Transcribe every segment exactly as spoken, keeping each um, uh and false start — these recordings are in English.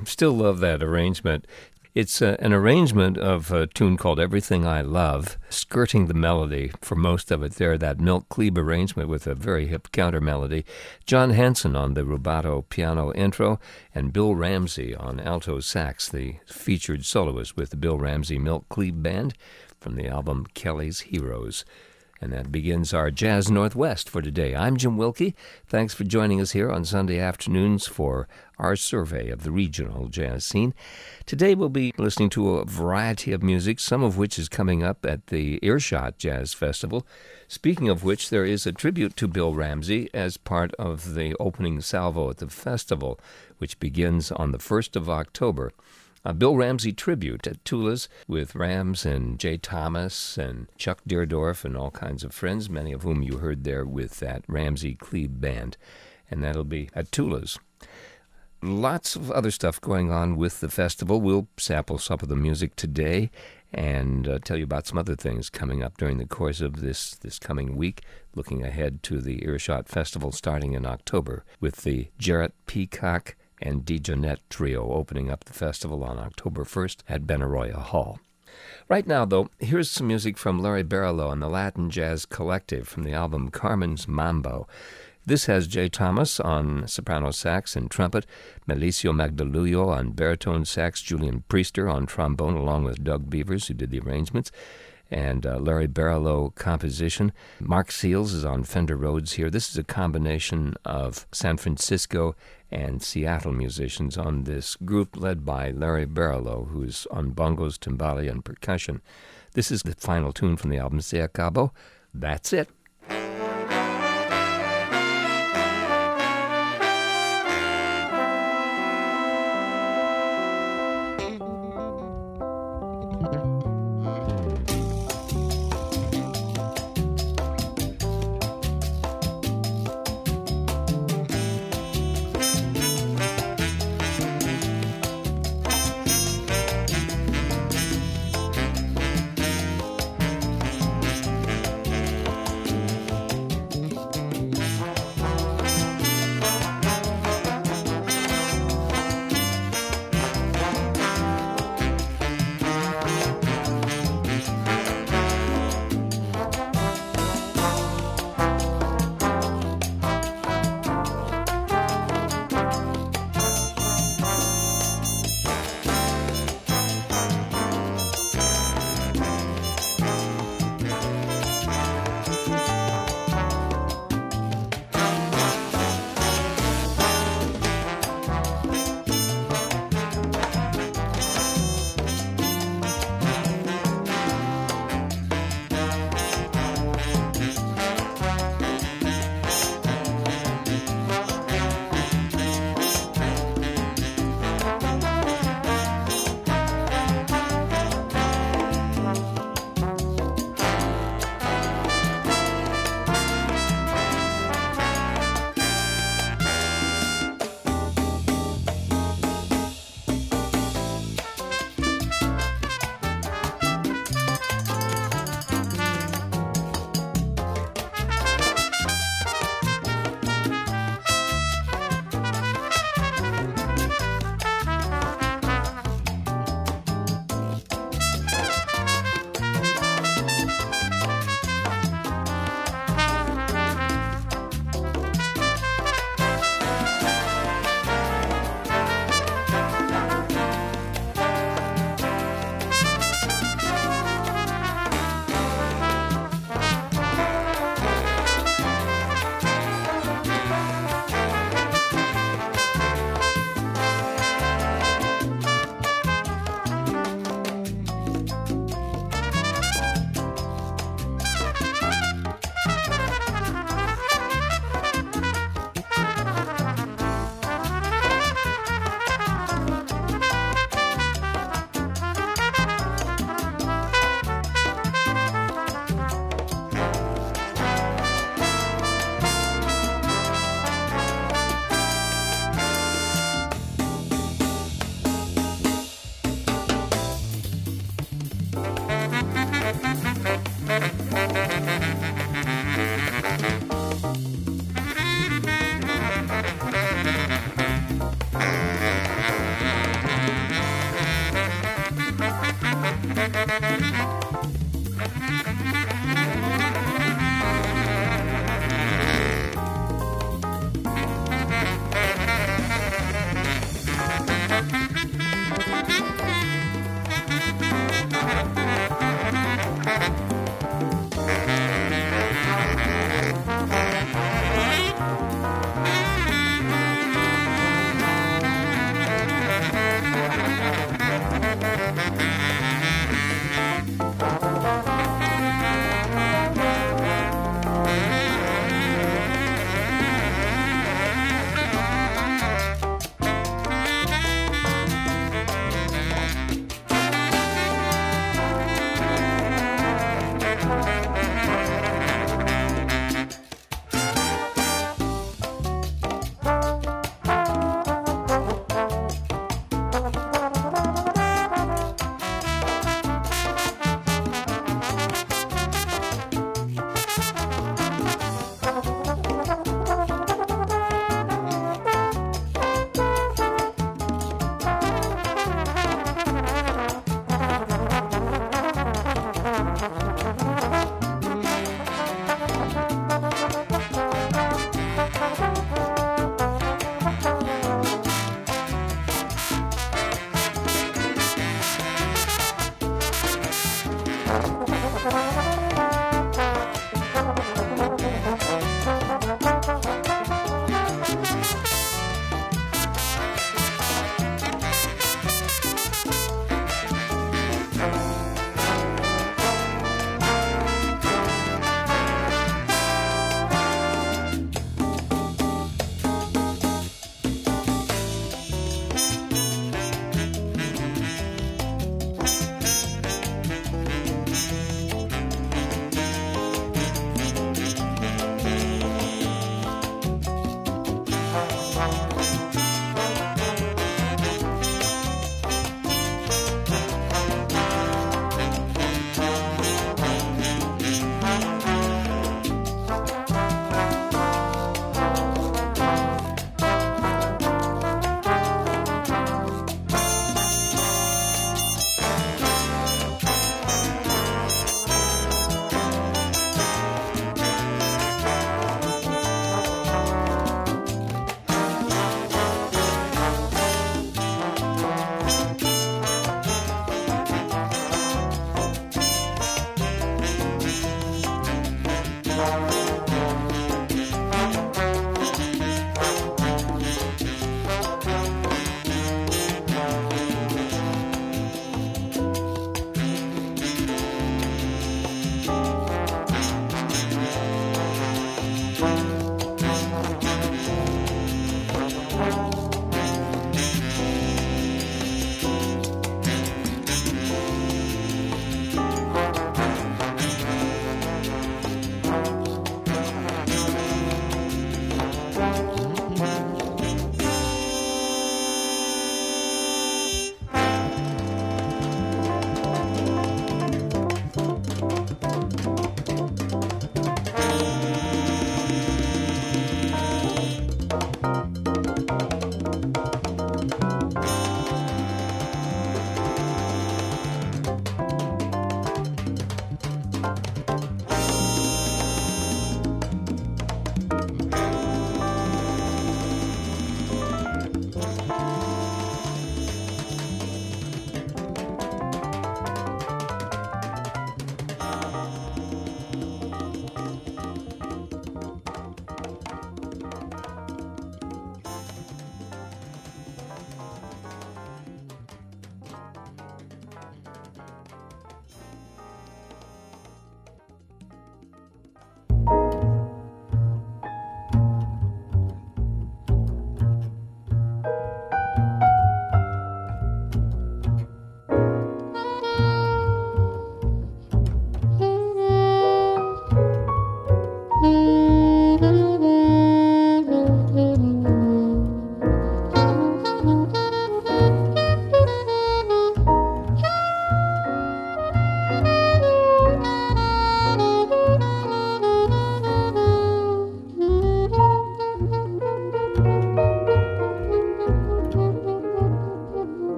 Still love that arrangement. It's uh, an arrangement of a tune called Everything I Love, skirting the melody for most of it there, that Milt Klebe arrangement with a very hip counter melody. John Hanson on the rubato piano intro, and Bill Ramsey on alto sax, the featured soloist with the Bill Ramsey Milt Klebe Band from the album Kelly's Heroes. And that begins our Jazz Northwest for today. I'm Jim Wilkie. Thanks for joining us here on Sunday afternoons for our survey of the regional jazz scene. Today we'll be listening to a variety of music, some of which is coming up at the Earshot Jazz Festival. Speaking of which, there is a tribute to Bill Ramsey as part of the opening salvo at the festival, which begins on the first of October. A Bill Ramsey tribute at Tula's with Rams and Jay Thomas and Chuck Deerdorf and all kinds of friends, many of whom you heard there with that Ramsey Klebe Band. And that'll be at Tula's. Lots of other stuff going on with the festival. We'll sample some of the music today and uh, tell you about some other things coming up during the course of this, this coming week, looking ahead to the Earshot Festival starting in October with the Jarrett Peacock and DeJohnette Trio opening up the festival on October first at Benaroya Hall. Right now, though, here's some music from Larry Barillo and the Latin Jazz Collective from the album Carmen's Mambo. This has Jay Thomas on soprano sax and trumpet, Melicio Magdalullo on baritone sax, Julian Priester on trombone, along with Doug Beavers, who did the arrangements, and uh, Larry Barillo composition. Mark Seals is on Fender Rhodes here. This is a combination of San Francisco and Seattle musicians on this group led by Larry Barillo, who's on bongos, timbale, and percussion. This is the final tune from the album, Se Acabó. That's it.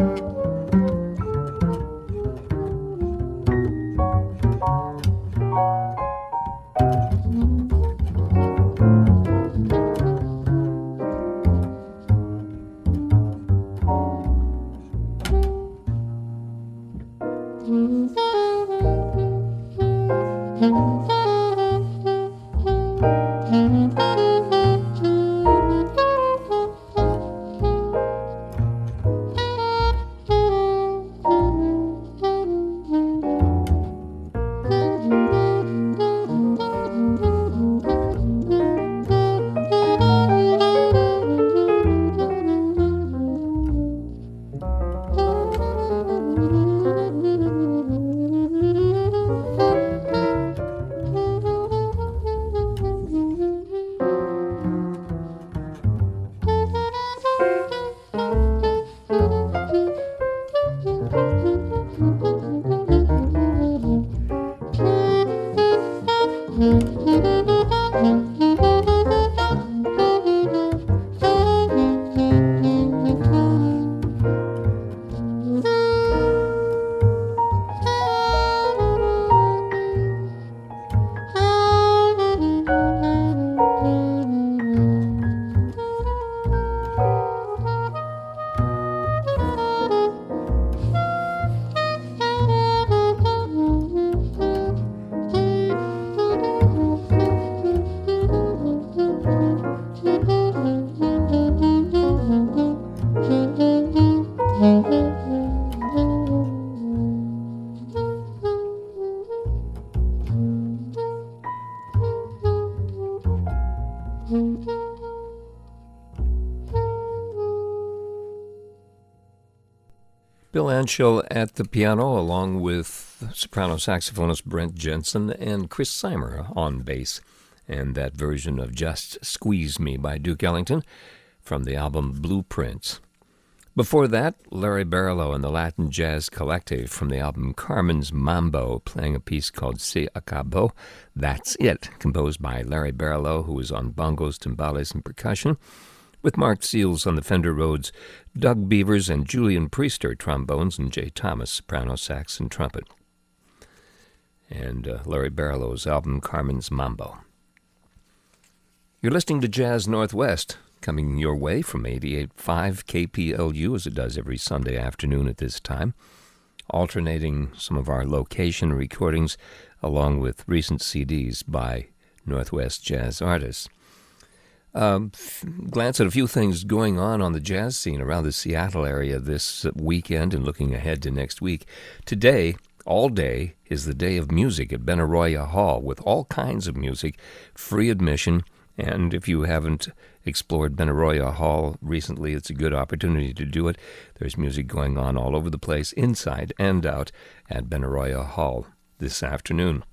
Bill Anshel at the piano, along with soprano saxophonist Brent Jensen and Chris Seimer on bass, and that version of Just Squeeze Me by Duke Ellington from the album Blueprints. Before that, Larry Barillo and the Latin Jazz Collective from the album Carmen's Mambo, playing a piece called Se Acabó, That's It, composed by Larry Barillo, who was on bongos, timbales, and percussion, with Mark Seals on the Fender Rhodes, Doug Beavers and Julian Priester trombones, and Jay Thomas soprano sax and trumpet. And uh, Larry Barillo's album Carmen's Mambo. You're listening to Jazz Northwest, coming your way from eighty-eight point five K P L U, as it does every Sunday afternoon at this time, alternating some of our location recordings along with recent C Ds by Northwest jazz artists. Um, glance at a few things going on on the jazz scene around the Seattle area this weekend and looking ahead to next week. Today, all day, is the day of music at Benaroya Hall with all kinds of music, free admission, and if you haven't explored Benaroya Hall recently, it's a good opportunity to do it. There's music going on all over the place, inside and out, at Benaroya Hall this afternoon.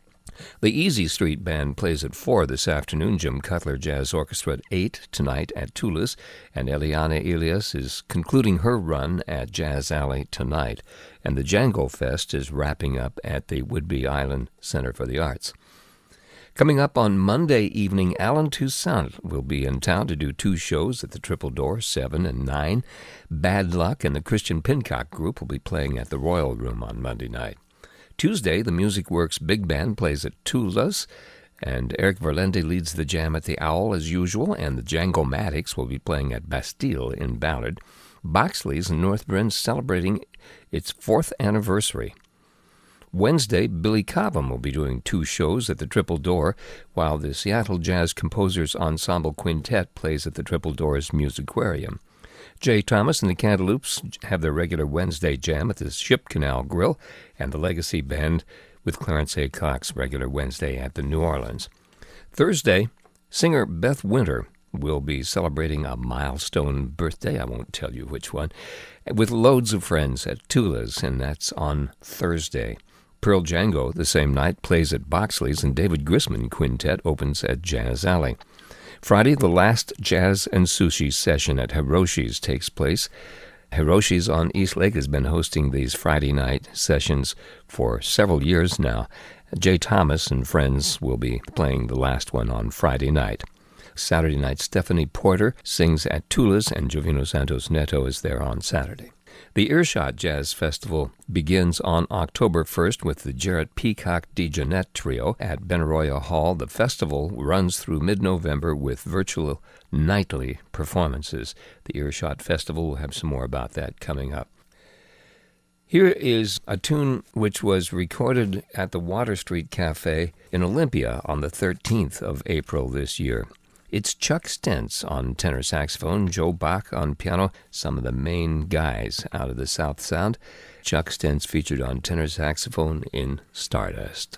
The Easy Street Band plays at four this afternoon. Jim Cutler Jazz Orchestra at eight tonight at Tula's, and Eliana Elias is concluding her run at Jazz Alley tonight. And the Django Fest is wrapping up at the Whidbey Island Center for the Arts. Coming up on Monday evening, Alan Toussaint will be in town to do two shows at the Triple Door, seven and nine. Bad Luck and the Christian Pincock Group will be playing at the Royal Room on Monday night. Tuesday, the Music Works Big Band plays at Tula's, and Eric Verlende leads the jam at the Owl as usual, and the Django-matics will be playing at Bastille in Ballard. Boxley's in North Bend celebrating its fourth anniversary. Wednesday, Billy Cobham will be doing two shows at the Triple Door, while the Seattle Jazz Composers Ensemble Quintet plays at the Triple Door's Musicarium. Jay Thomas and the Cantaloupes have their regular Wednesday jam at the Ship Canal Grill, and the Legacy Band with Clarence A. Cox regular Wednesday at the New Orleans. Thursday, singer Beth Winter will be celebrating a milestone birthday, I won't tell you which one, with loads of friends at Tula's, and that's on Thursday. Pearl Django, the same night, plays at Boxley's, and David Grisman Quintet opens at Jazz Alley. Friday, the last Jazz and Sushi session at Hiroshi's takes place. Hiroshi's on East Lake has been hosting these Friday night sessions for several years now. Jay Thomas and friends will be playing the last one on Friday night. Saturday night, Stephanie Porter sings at Tula's, and Jovino Santos Neto is there on Saturday. The Earshot Jazz Festival begins on October first with the Jarrett Peacock DeJohnette Trio at Benaroya Hall. The festival runs through mid-November with virtual nightly performances. The Earshot Festival will have some more about that coming up. Here is a tune which was recorded at the Water Street Cafe in Olympia on the thirteenth of April this year. It's Chuck Stentz on tenor saxophone, Joe Bach on piano, some of the main guys out of the South Sound. Chuck Stentz featured on tenor saxophone in Stardust.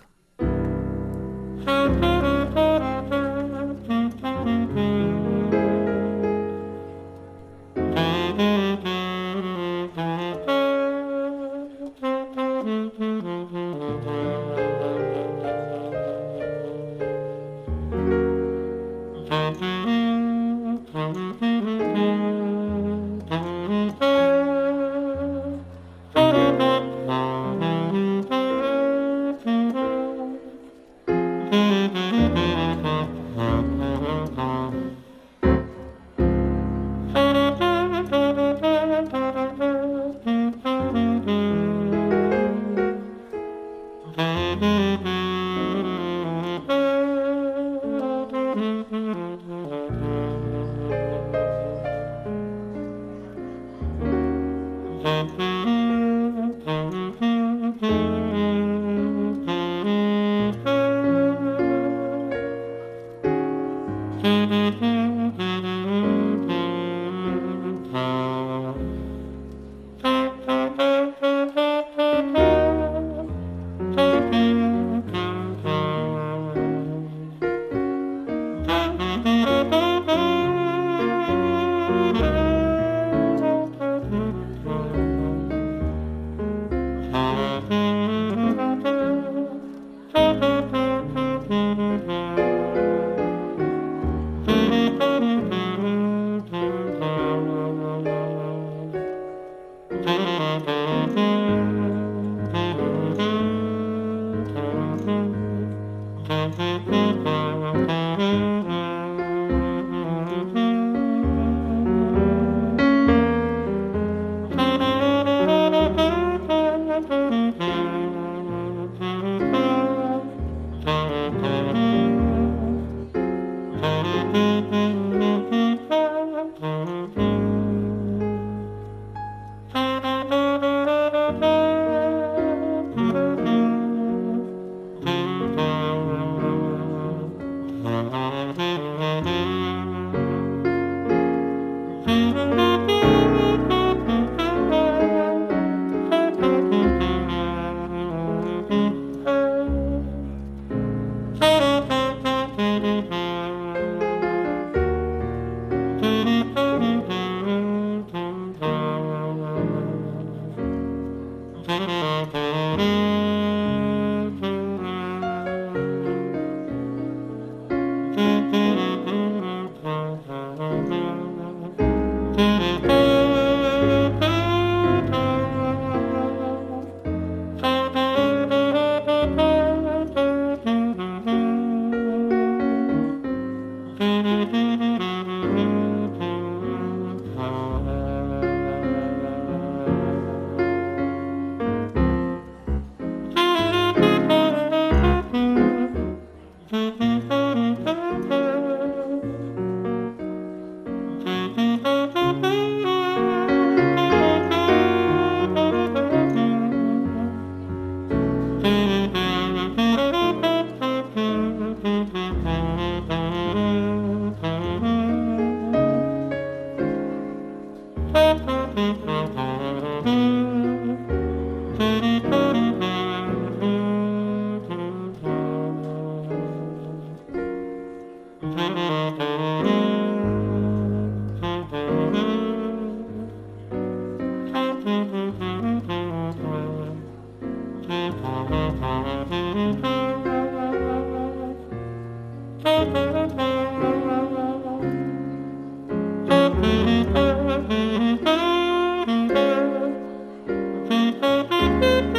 Thank you.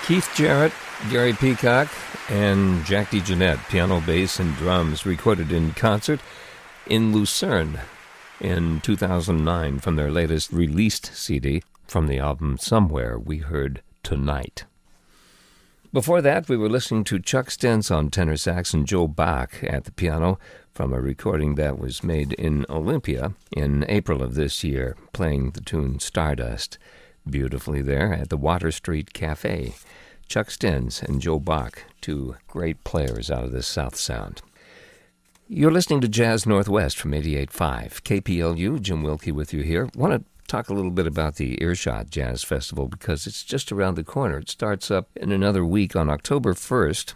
Keith Jarrett, Gary Peacock, and Jack DeJohnette, piano, bass, and drums, recorded in concert in Lucerne in two thousand nine from their latest released C D. From the album Somewhere, we heard Tonight. Before that, we were listening to Chuck Stentz on tenor sax and Joe Bach at the piano from a recording that was made in Olympia in April of this year, playing the tune Stardust beautifully there at the Water Street Cafe. Chuck Stentz and Joe Bach, two great players out of the South Sound. You're listening to Jazz Northwest from eighty-eight point five K P L U. Jim Wilkie with you here. Want to talk a little bit about the Earshot Jazz Festival because it's just around the corner. It starts up in another week on October first,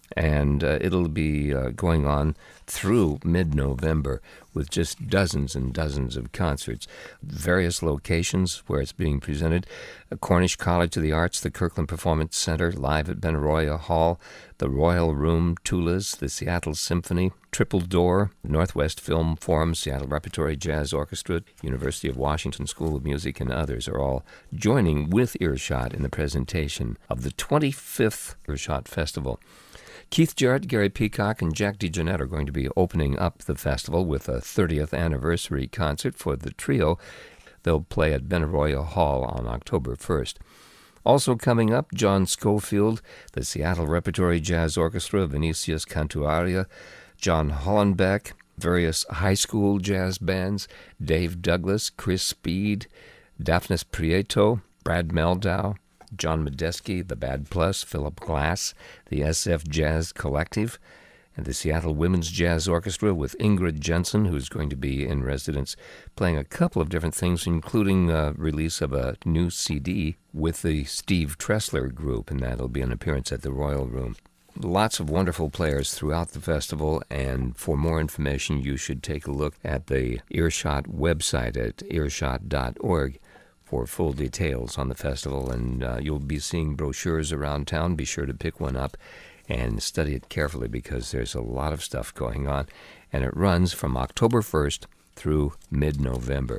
and uh, it'll be uh, going on through mid-November with just dozens and dozens of concerts. Various locations where it's being presented: Cornish College of the Arts, the Kirkland Performance Center, live at Benaroya Hall, the Royal Room, Tula's, the Seattle Symphony, Triple Door, Northwest Film Forum, Seattle Repertory Jazz Orchestra, University of Washington School of Music, and others are all joining with Earshot in the presentation of the twenty-fifth Earshot Festival. Keith Jarrett, Gary Peacock, and Jack DeJohnette are going to be opening up the festival with a thirtieth anniversary concert for the trio. They'll play at Benaroya Hall on October first. Also coming up, John Schofield, the Seattle Repertory Jazz Orchestra, Vinicius Cantuaria, John Hollenbeck, various high school jazz bands, Dave Douglas, Chris Speed, Daphnis Prieto, Brad Meldau, John Medeski, the Bad Plus, Philip Glass, the S F Jazz Collective, and the Seattle Women's Jazz Orchestra with Ingrid Jensen, who's going to be in residence, playing a couple of different things, including a release of a new C D with the Steve Tressler Group, and that'll be an appearance at the Royal Room. Lots of wonderful players throughout the festival, and for more information, you should take a look at the Earshot website at earshot dot org. For full details on the festival, and uh, you'll be seeing brochures around town. Be sure to pick one up and study it carefully because there's a lot of stuff going on, and it runs from October first through mid-November.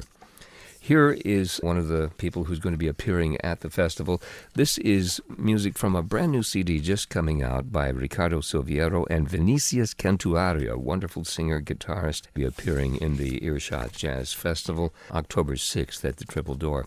Here is one of the people who's going to be appearing at the festival. This is music from a brand new C D just coming out by Ricardo Silviero and Vinicius Cantuaria, wonderful singer, guitarist, be appearing in the Earshot Jazz Festival October sixth at the Triple Door.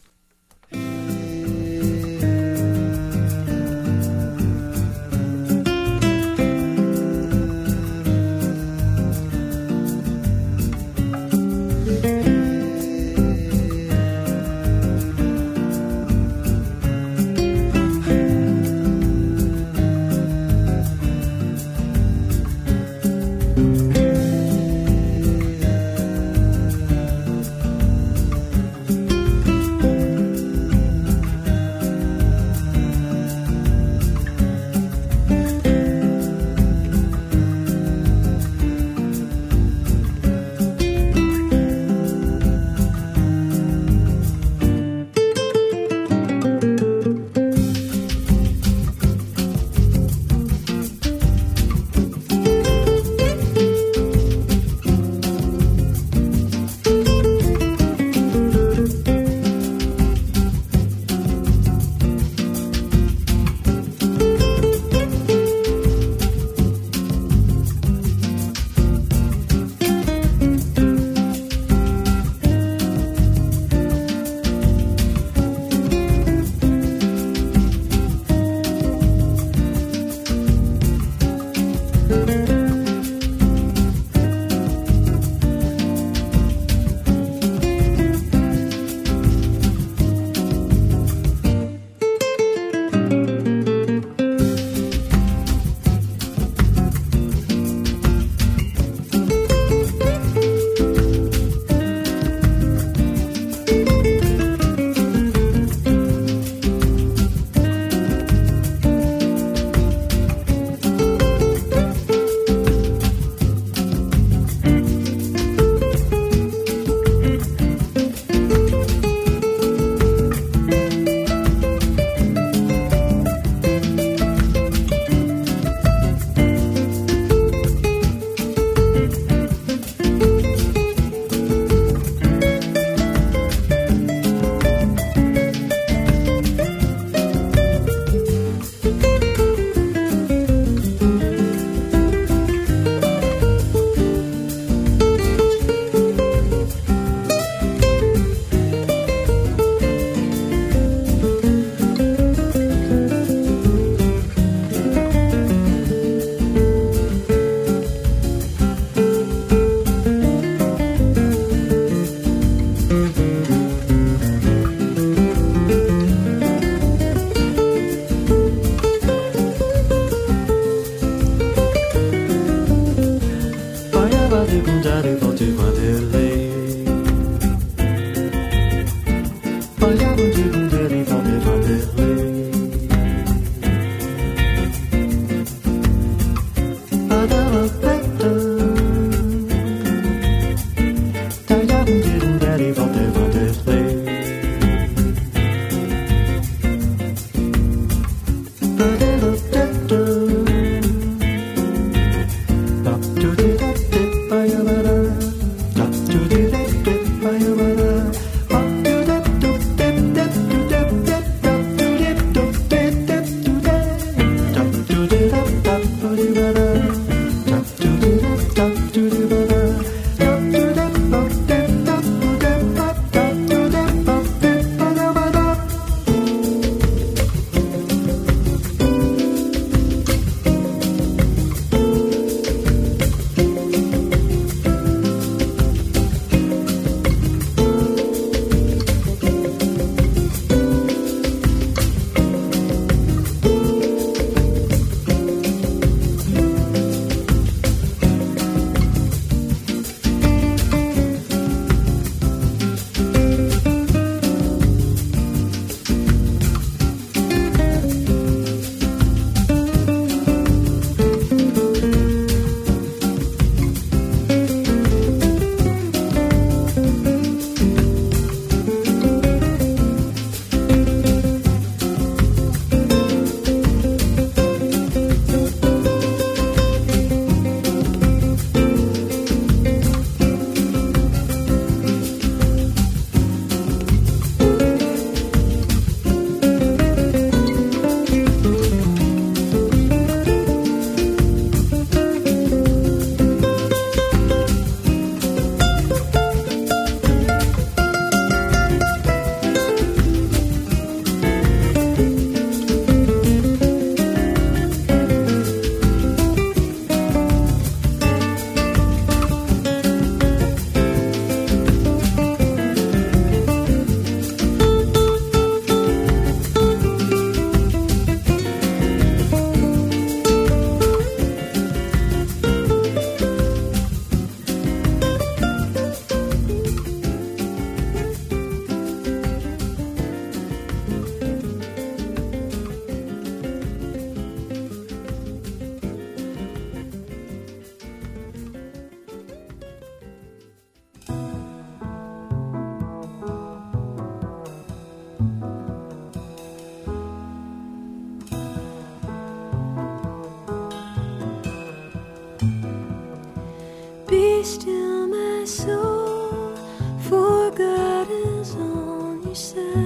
Be still, my soul, for God is on your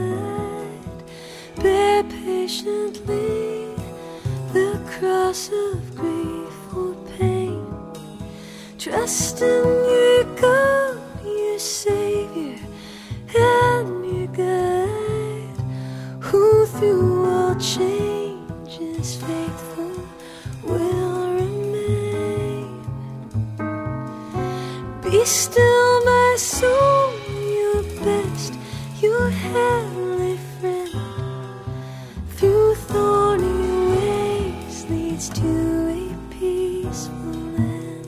side. Bear patiently the cross of grief or pain. Trust in your God, your Savior, and your guide, who through all change is faithful, will remain. Be still, my soul, your best, your heavenly friend, through thorny ways leads to a peaceful end.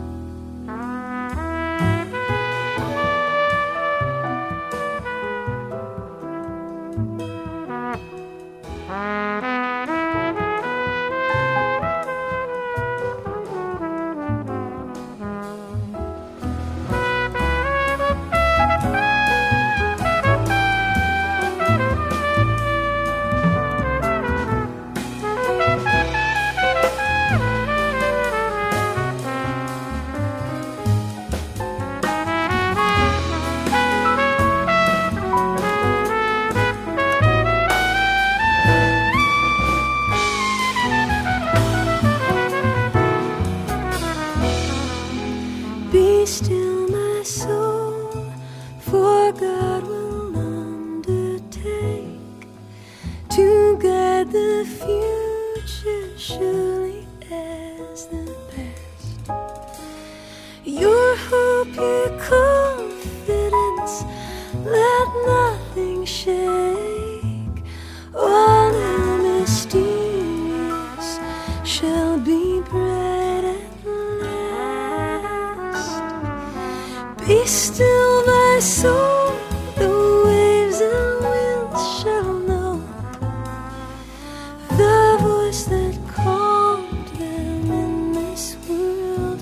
Be still, my soul, for God will undertake to guide the future surely as the past. Your hope, your confidence, let nothing shake. All the mysterious shall be bright at last. Be still, my soul, the waves and winds shall know the voice that called them in this world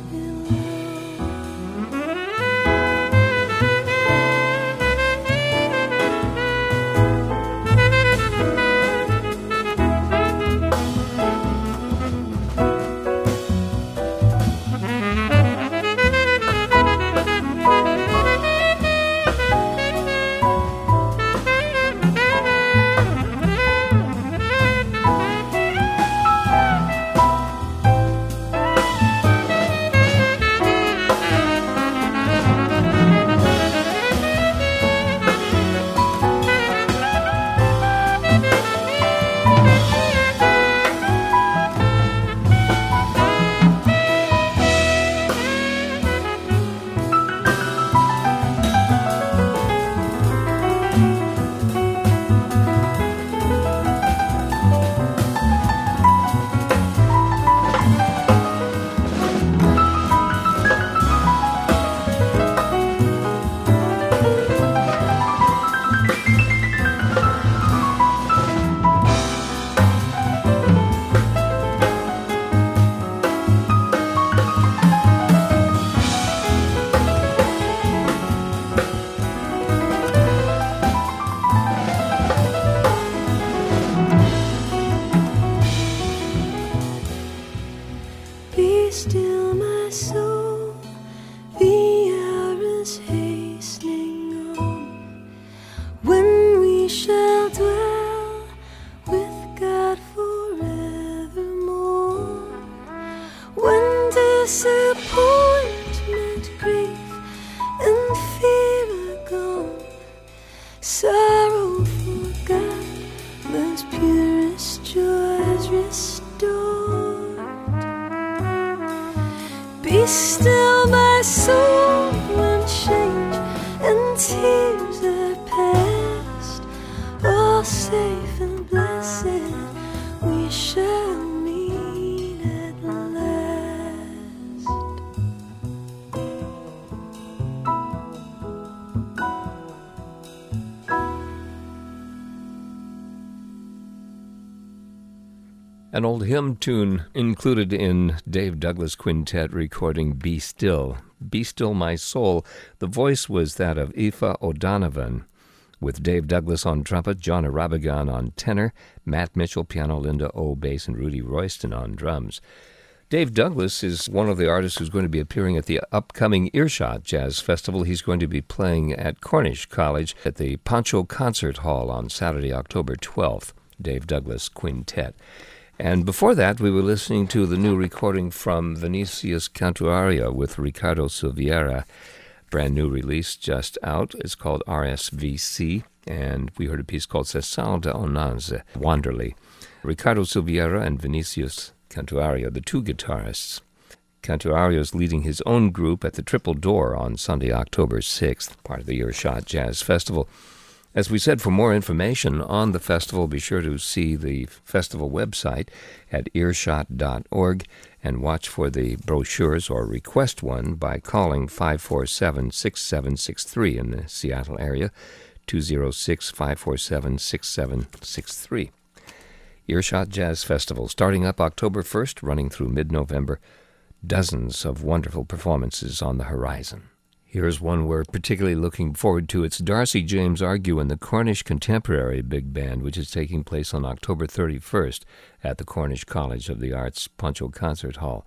still, my soul, the hour is hastening on, when we shall dwell with God forevermore, when disappointment, grief, and fear are gone, sorrow forgot, love's purest joys restored. Be still, my soul, when change and tears are past, all safe and blessed we shall meet at last. An old hymn tune included in Dave Douglas Quintet recording Be Still. Be Still, My Soul. The voice was that of Aoife O'Donovan, with Dave Douglas on trumpet, John Arabigan on tenor, Matt Mitchell piano, Linda O bass, and Rudy Royston on drums. Dave Douglas is one of the artists who's going to be appearing at the upcoming Earshot Jazz Festival. He's going to be playing at Cornish College at the Pancho Concert Hall on Saturday, October twelfth. Dave Douglas Quintet. And before that, we were listening to the new recording from Vinicius Cantuaria with Ricardo Silveira. Brand new release just out. It's called R S V C, and we heard a piece called Sessão de Onanze, Wanderly. Ricardo Silveira and Vinicius Cantuaria, the two guitarists. Cantuaria is leading his own group at the Triple Door on Sunday, October sixth, part of the Earshot Jazz Festival. As we said, for more information on the festival, be sure to see the festival website at earshot dot org and watch for the brochures or request one by calling five four seven, six seven six three in the Seattle area, two oh six, five four seven, six seven six three. Earshot Jazz Festival, starting up October first, running through mid-November. Dozens of wonderful performances on the horizon. Here's one we're particularly looking forward to. It's Darcy James Argue and the Cornish Contemporary Big Band, which is taking place on October thirty-first at the Cornish College of the Arts Pancho Concert Hall.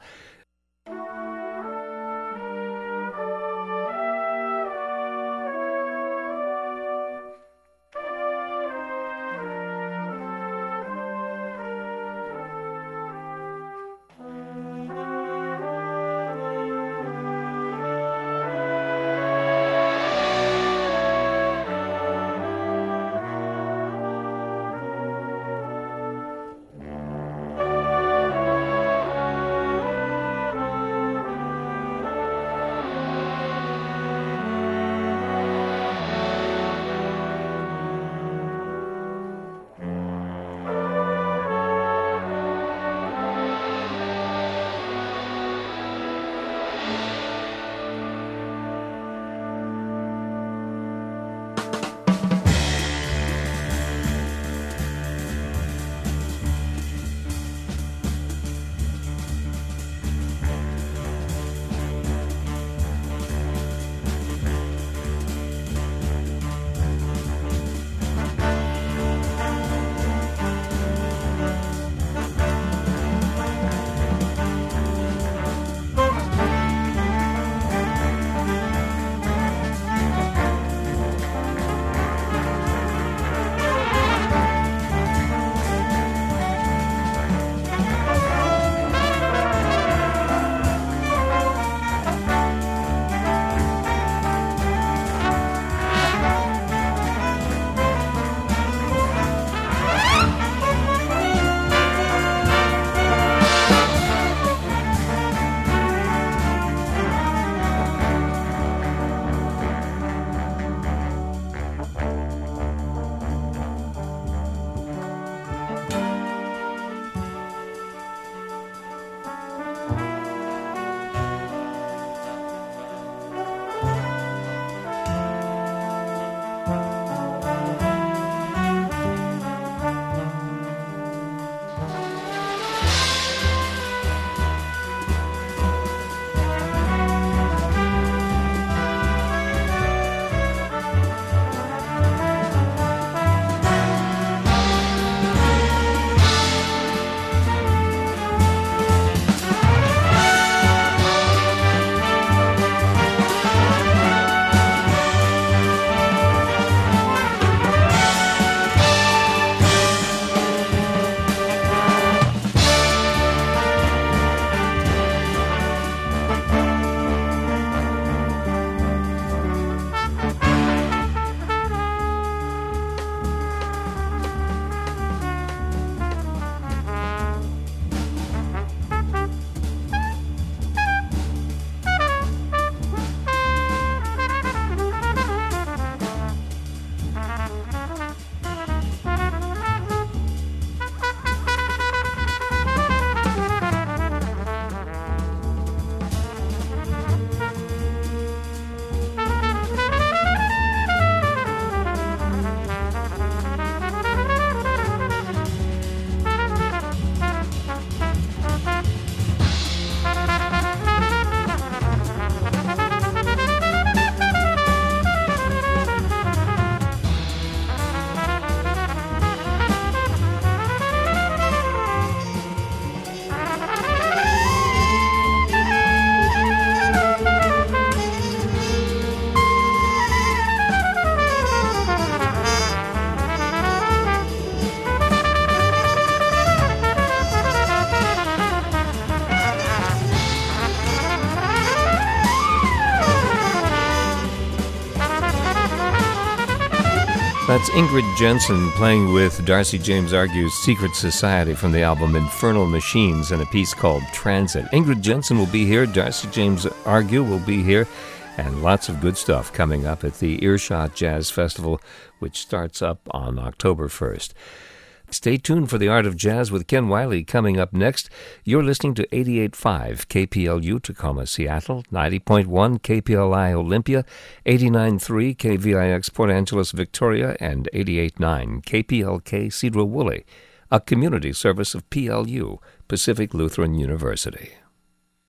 That's Ingrid Jensen playing with Darcy James Argue's Secret Society from the album Infernal Machines and a piece called Transit. Ingrid Jensen will be here, Darcy James Argue will be here, and lots of good stuff coming up at the Earshot Jazz Festival, which starts up on October first. Stay tuned for The Art of Jazz with Ken Wiley coming up next. You're listening to eighty-eight point five K P L U Tacoma, Seattle, ninety point one K P L I Olympia, eighty-nine point three K V I X Port Angeles, Victoria, and eighty-eight point nine K P L K Cedro Woolley, a community service of P L U, Pacific Lutheran University.